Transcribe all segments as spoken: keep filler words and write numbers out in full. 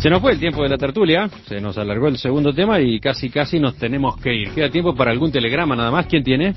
Se nos fue el tiempo de la tertulia, se nos alargó el segundo tema y casi casi nos tenemos que ir. ¿Queda tiempo para algún telegrama nada más? ¿Quién tiene?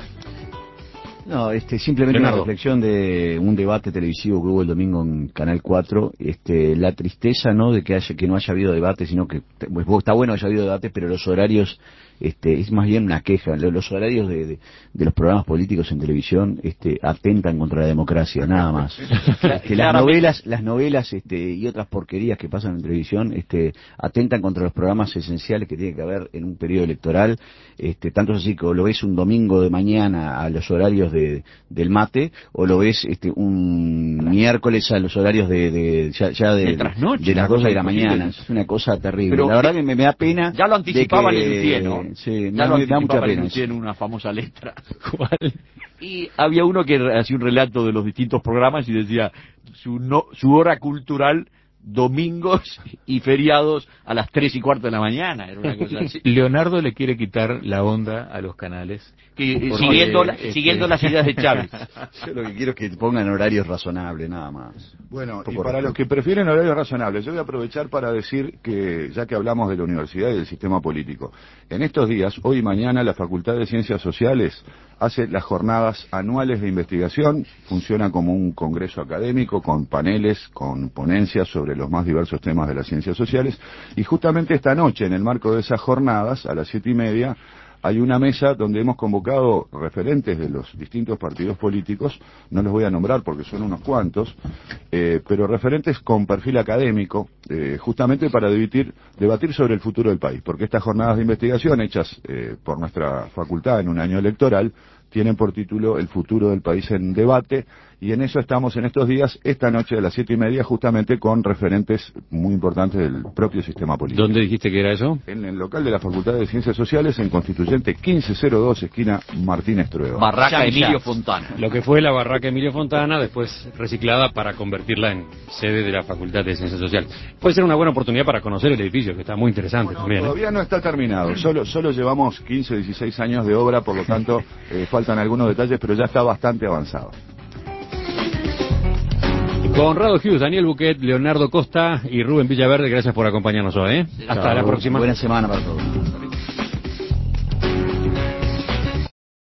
No, este, simplemente Leonardo. Una reflexión de un debate televisivo que hubo el domingo en Canal cuatro, este, la tristeza, ¿no?, de que haya, que no haya habido debate, sino que, pues, está bueno que haya habido debate, pero los horarios, este, es más bien una queja. Los horarios de, de, de los programas políticos en televisión, este, atentan contra la democracia, nada más. Este, las novelas, las novelas, este, y otras porquerías que pasan en televisión, este, atentan contra los programas esenciales que tiene que haber en un periodo electoral, este, tanto es así que lo ves un domingo de mañana a los horarios de De, del mate, o lo ves este un miércoles a los horarios de, de ya, ya de, de, trasnoche, de las doce de la mañana. Es una cosa terrible. Pero la verdad que me, me da pena. Ya lo anticipaba que, Lelutier, ¿no? Sí, ya me, lo me da mucha pena. Lelutier en una famosa letra. ¿Cuál? Y había uno que hacía un relato de los distintos programas y decía su no, su hora cultural domingos y feriados a las tres y cuarto de la mañana, era una cosa así. Leonardo le quiere quitar la onda a los canales. Que, siguiendo, la, este... siguiendo las ideas de Chávez. Yo lo que quiero es que pongan horarios razonables, nada más. Bueno, y para los que prefieren horarios razonables, yo voy a aprovechar para decir que, ya que hablamos de la universidad y del sistema político, en estos días, hoy y mañana, la Facultad de Ciencias Sociales hace las jornadas anuales de investigación, funciona como un congreso académico con paneles, con ponencias sobre los más diversos temas de las ciencias sociales, y justamente esta noche, en el marco de esas jornadas, a las siete y media, hay una mesa donde hemos convocado referentes de los distintos partidos políticos, no los voy a nombrar porque son unos cuantos, eh, pero referentes con perfil académico, eh, justamente para debatir, debatir sobre el futuro del país, porque estas jornadas de investigación hechas eh, por nuestra facultad en un año electoral tienen por título El futuro del país en debate, y en eso estamos en estos días, esta noche a las siete y media, justamente con referentes muy importantes del propio sistema político. ¿Dónde dijiste que era eso? En el local de la Facultad de Ciencias Sociales, en Constituyente quince cero dos, esquina Martínez Trueba. Barraca Emilio Fontana. Lo que fue la Barraca Emilio Fontana, después reciclada para convertirla en sede de la Facultad de Ciencias Sociales. Puede ser una buena oportunidad para conocer el edificio, que está muy interesante Bueno, también. Todavía ¿eh? no está terminado, solo, solo llevamos quince, dieciséis años de obra, por lo tanto eh, faltan algunos detalles, pero ya está bastante avanzado. Conrado Hughes, Daniel Buquet, Leonardo Costa y Rubén Villaverde, gracias por acompañarnos hoy. ¿eh? Hasta Chao, la próxima. Buena semana para todos.